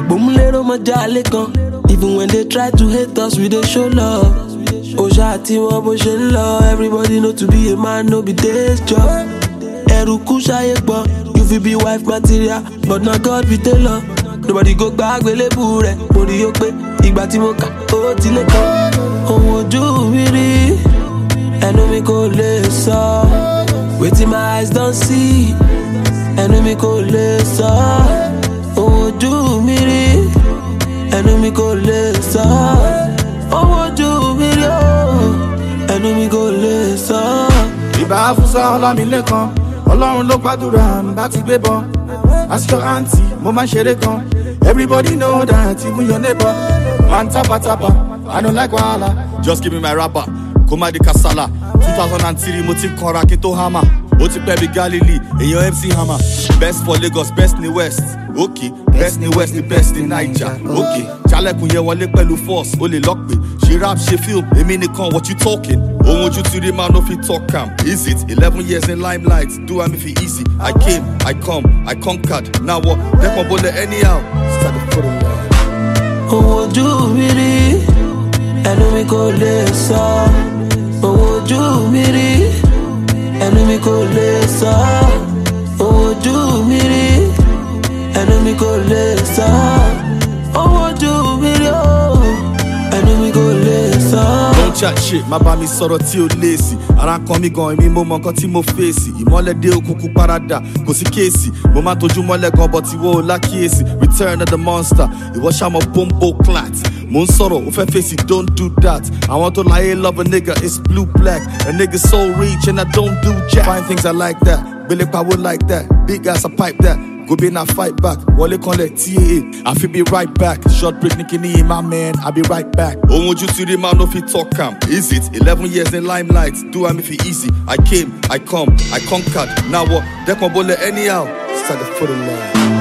Boomlero majale kan. Even when they try to hate us, we dey show love. Oshati wa bo she love. Everybody know to be a man, no be day's job. Eruku shaye gbo. You fi be wife material, but not God be tailor. Nobody go back gbelebu re. Mori yo pe igba tí mo kà ó ti lè kan. Ohun ojú mi rí, ẹnu mi kò lè sọ. Wetin my eyes don't see, ẹnu mi kò lè sọ. Ohun ojú mi rí, ẹnu mi kò lè sọ. Ohun ojú mi rí, ẹnu mi kò lè sọ. Ìbá Fúsá Ọlámilékan, Ọlọ́run ló gbàdúrà ń bá ti gbé bọ́. As your auntie, mo máa ń ṣeré kan. Everybody know that, even your neighbor. Man tapa tapa, I don't like wahala. Just give me my rapper, Komadi Kasala. 2003, mo ti kanra kí n tó hammer. Ó ti pẹ́ bí Galilee, èèyàn MC Hammer. Best for Lagos, best ní West. Okay, best ní West, ní best ní Naija. Okay, Jalekun yẹ wọlé pẹ̀lú force, ó lè lock me. She rap, she film, èmi nìkan, what you talking? Ohun ojú ti rí máa no fit talk am. Is it 11 years in limelight? Do I me feel easy? I came, I come, I conquered. Now what? Dẹ́kun bọ́lẹ̀ anyhow. Start the footing line. Ohun ojú mi rí, ẹnu mi kò lè sọ. Ohun ojú mi rí, ẹnu mi kò lè sọ. Ohun ojú mi rí, ẹnu mi kò lè sọ. Ohun ojú mi rí, ẹnu mi kò lè sọ. Don't chat shit, má bá mi sọ̀rọ̀ tí o léèsì. Ara ń kan mi gan, èmi mo mọ nǹkan tí mo fèsì. Ìmọ́lẹ̀ dé òkùnkùn parada, kò sí kéèsì. Mo máa tójú mọ́lẹ̀ gan, but ìwọ ò lákìyèsí. Return of the monster, ìwọ ṣàmọ̀ bombo clat. Mo ń sọ̀rọ̀, ó fẹ́ fèsì, don't do that. Àwọn tó láyé love a nigga, it's blue black. A nigga so rich and I don't do jack. Find things I like that, Billy Power like that. Big ass, I pipe that. Go be na fight back. Wale Conle TAA. I feel be right back. Short break Nikini, my man. I'll be right back. Ohun ojú ti rí máa no fit talk am. Is it 11 years in limelight? Do I me feel easy? I came, I come, I conquered. Now what? Dẹ́kun bọ́lẹ̀ anyhow. Start the footing line.